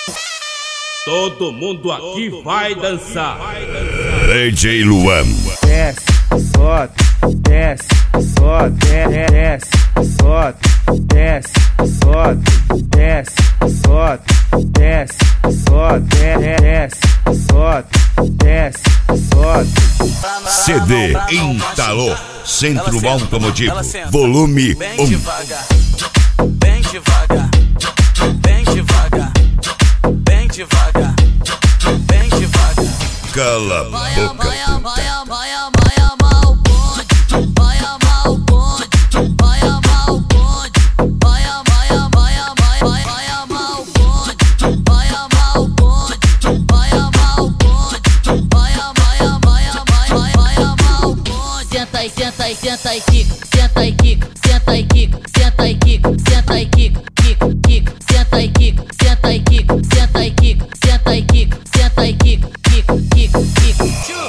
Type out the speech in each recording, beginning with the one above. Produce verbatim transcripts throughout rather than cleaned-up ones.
Todo mundo aqui vai dançar. D J Luan. Desce, sobe, desce, sobe, desce, sobe, desce, sobe, desce, sobe, desce, sobe, desce, sobe, desce, sobe. C D instalou. Centro Automotivo. Volume Bem um. devagar, bem devagar, bem devagar, bem devagar, bem devagar. Cala a Vai, boca. vai, vai, vai, vai amar o bonde, vai amar o bonde, vai amar o bonde, vai, vai, vai, vai, vai, vai amar o bonde, vai amar o bonde, vai amar o bonde, vai, vai, vai, vai, vai, vai amar o bonde. Senta e senta e senta e quica, senta e quica, senta e quica, senta e quica, senta e quica, quica, quica, senta e quica, senta e quica, senta e quica, senta e quica, senta e quica, quica, quica, quica.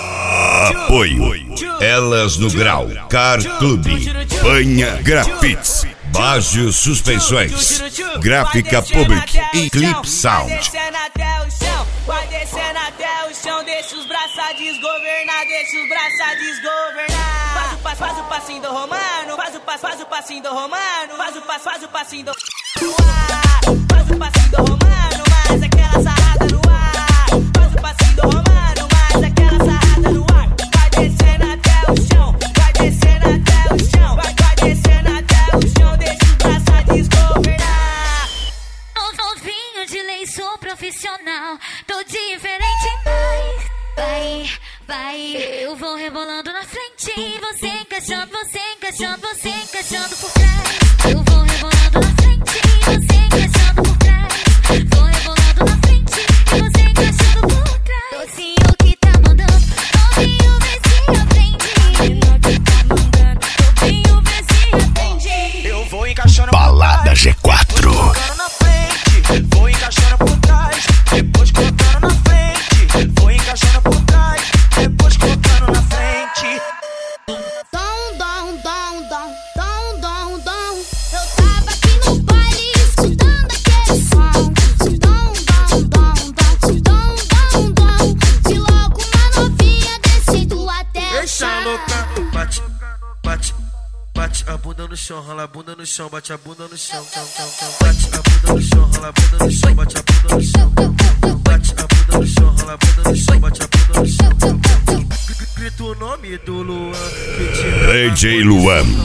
Apoio. Elas no Grau. Car Clube. Banha Grafites. Baggio Suspensões. Gráfica Public. E Clip Sound. Vai descendo até o chão, vai descendo até o chão. Deixa os braços a desgovernar, deixa os braços a desgovernar. Faz o passo, faz o passinho do romano, faz o passo, faz o passinho do romano, faz o passo, faz o passinho do ar, faz o passinho do romano, mais aquela sarrada no ar. Faz o passinho do romano, mais aquela sarrada no ar. Vai descendo até o chão, vai descendo até o chão, vai, vai descendo até o chão. Deixa os braços a desgovernar. Novinho de lei, sou profissional, tô diferente, mas vai, vai. Eu vou rebolando na frente, você encaixando, você encaixando, você encaixando por trás. Eu vou rebolando na frente, você encaixando por trás. Vou rebolando na frente, você encaixando por trás. Docinho que tá mandando, novinho vê se aprende. Menino que tá mandando, novinho vê se aprende. Eu vou encaixando Balada G quatro. colocando na frente, vou encaixando por trás, depois colocando na frente, vou encaixando por trás, depois colocando na frente. Dom, dom, dom, dom, dom, dom, dom. Eu tava aqui no baile escutando aquele som. Dom, dom, dom, dom, dom, dom, dom. De logo uma novinha descendo até o Deixa chão. louca, bate, bate, bate a bunda no chão, rola a bunda no chão, bate a bunda no chão, chão, chão, chão. Bate a bunda no chão, rola a bunda no chão, bate a bunda no chão. Bate a bunda no chão, rola a bunda no chão, bate a bunda no chão. Grita o nome do Luan que te dá D J Luan. no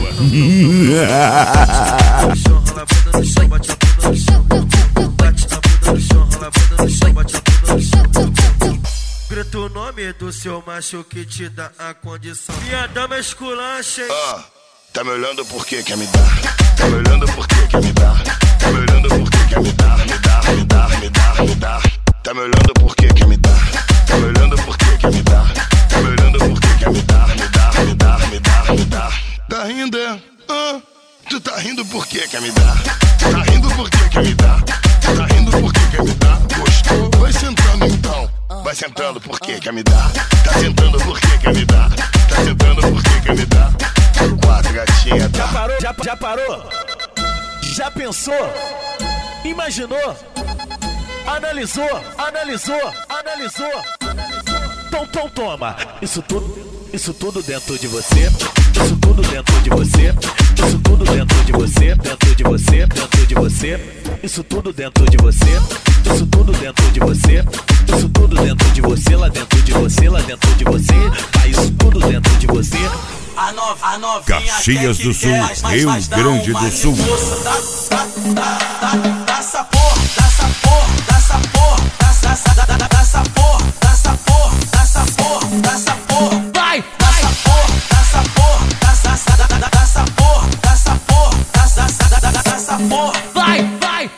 chão, rola a bunda no chão, bate a bunda no chão. Bate a bunda no chão, rola a bunda no chão, bate a bunda no chão. Grita o nome do seu macho que te dá a condição. Minha dama esculacha, hein? Ah, tá me olhando por que quer me dar? Tá me olhando por que quer me dar? Tá me olhando por que quer me dar? Me dar, me dar, me dar, me dar. Tá me olhando por que quer me dar? Tá me olhando por que quer me dar? Tá me olhando por que quer me dar? Me dar, me dar, me dar, me dar. Tá rindo, é? Ah, tu tá rindo por que quer me dar? Tá rindo por que quer me dar? Tá rindo por que quer me dar? Gostou? Vai sentando então. Vai sentando por que quer me dar? Tá sentando por que quer me dar? Tá sentando por que quer me dar? Quatro gatinha, tá? Já parou? Já, já parou? Já pensou? Imaginou? Analisou? Analisou? Analisou? Então, então toma. Isso tudo, isso tudo dentro de você. Isso tudo dentro de você. Isso tudo dentro de você. Dentro de você. Dentro de você. Isso tudo dentro de você. Isso tudo dentro de você. Isso tudo dentro de você. Lá dentro de você. Lá dentro de você. Tá isso tudo dentro de você. A nova, a novinha Caxias até do que Sul, quer, mas- mas- Rio mas dá Grande uma do Sul. reforça. Dá, dá, dá, dá, dá essa porra, dá essa porra, dá essa porra, dá essa, dá, dá, dá, dá essa porra, dá essa porra, dá essa porra, dá essa porra. Vai, dá essa porra, dá essa porra, dá essa, dá, dá, dá, dá essa porra, dá essa porra, dá essa, dá, dá, dá, dá essa porra. Vai, vai.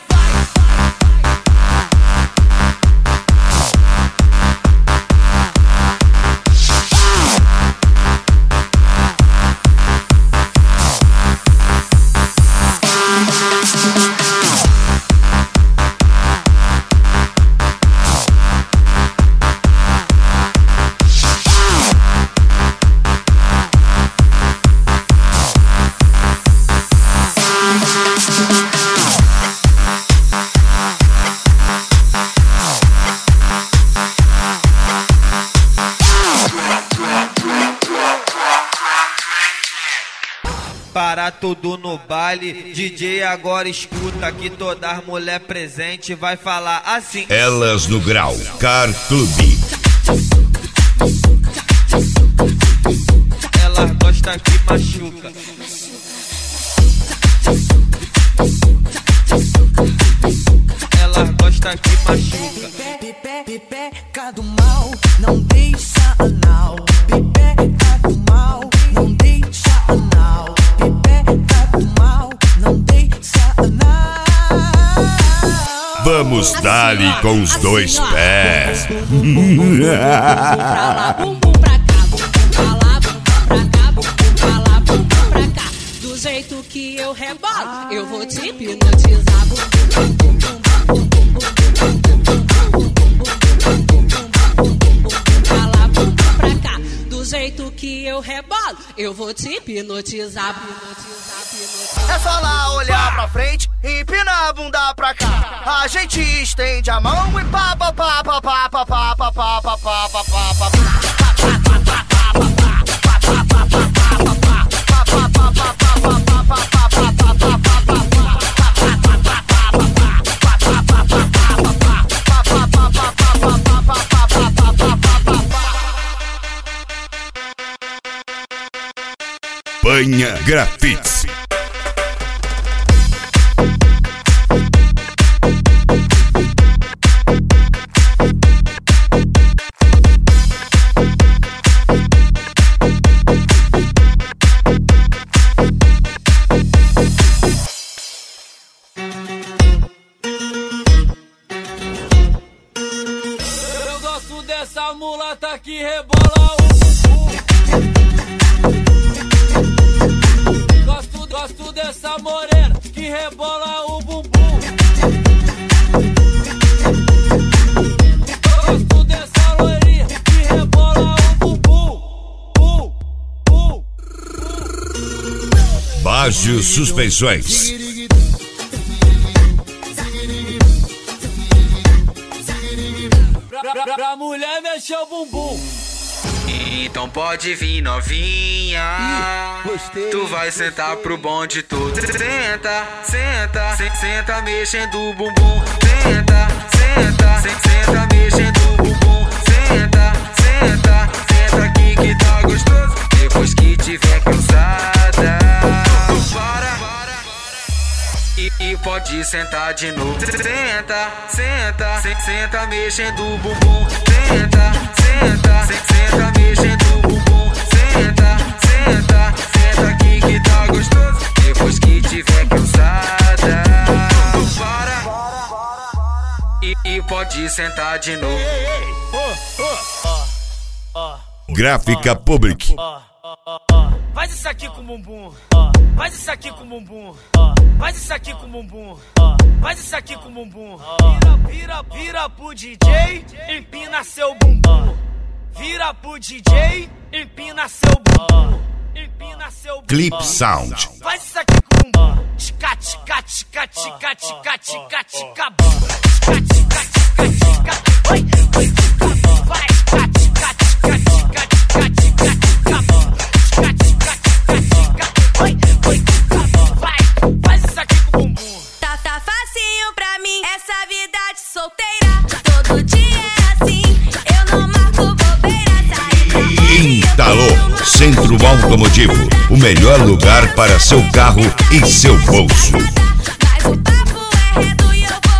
parar tudo no baile. D J agora escuta que todas as mulher presente vai falar assim. Elas no Grau, Car Clube. Elas gostam que machuca. Elas gostam que machuca. Pipeca do mal, não deixa anal. Pipeca do mal, não deixa anal. Pipeca do mal, não deixa anal. Vamos dar-lhe com os dois pés. Bumbum pra lá, bumbum pra cá, bumbum pra lá, bumbum pra cá, bumbum pra lá, bumbum pra cá. Do jeito que eu rebolo, eu vou te hipnotizar. Bumbum, bumbum, bumbum, bumbum, do jeito que eu rebolo, eu vou te hipnotizar, hipnotizar, hipnotizar. É só lá olhar pra frente e empinar a bunda pra cá. A gente estende a mão e pá pá pá pá pá pá pá pá pá pá pá pá pá. Panha Grafites. Eu gosto dessa mulata que rebola o Gosto, gosto dessa morena que rebola o bumbum. Gosto dessa loirinha que rebola o bumbum. Uh, uh, uh. Baggio Suspensões. Pra, pra, pra mulher mexer o bumbum. Então pode vir novinha. Gostei. Tu vai sentar pro bonde todo. Senta, senta, se- senta mexendo o bumbum. Senta, senta, se- senta mexendo o bumbum. Senta, senta, senta aqui que tá gostoso. Depois que tiver cansada, para e, e pode sentar de novo. Senta, senta, se- senta mexendo o bumbum. Senta, senta, se- senta mexendo o bumbum. Senta, senta, senta aqui que tá gostoso. Depois que tiver cansada, para e, e pode sentar de novo. Gráfica Public. Faz isso aqui com o bumbum. Faz isso aqui com o bumbum. Faz isso aqui com o bumbum. Faz isso aqui com o bumbum. Vira, vira, vira pro D J, empina seu bumbum. Vira pro D J, empina seu bumbum. Empina seu bumbum. Clip Sound. Faz isso aqui com o bumbum. Tica, tica, tica, tica, tica, tica, tica, bum. Tica, tica, tica, tica. Oi, oi, tica. Vai, tica, tica, tica, tica, tica, tica, tica, bum. Tica, tica, tica, tica. Oi, oi, tica. Vai, faz isso aqui com o bumbum. Tá, tá facinho pra mim, essa vida de solteira. Todo dia é assim, eu não marco bobeira. Sair pra fora e eu Instalou tenho uma Centro Automotivo, o melhor lugar para seu carro e seu bolso. Mas o papo é reto e eu vou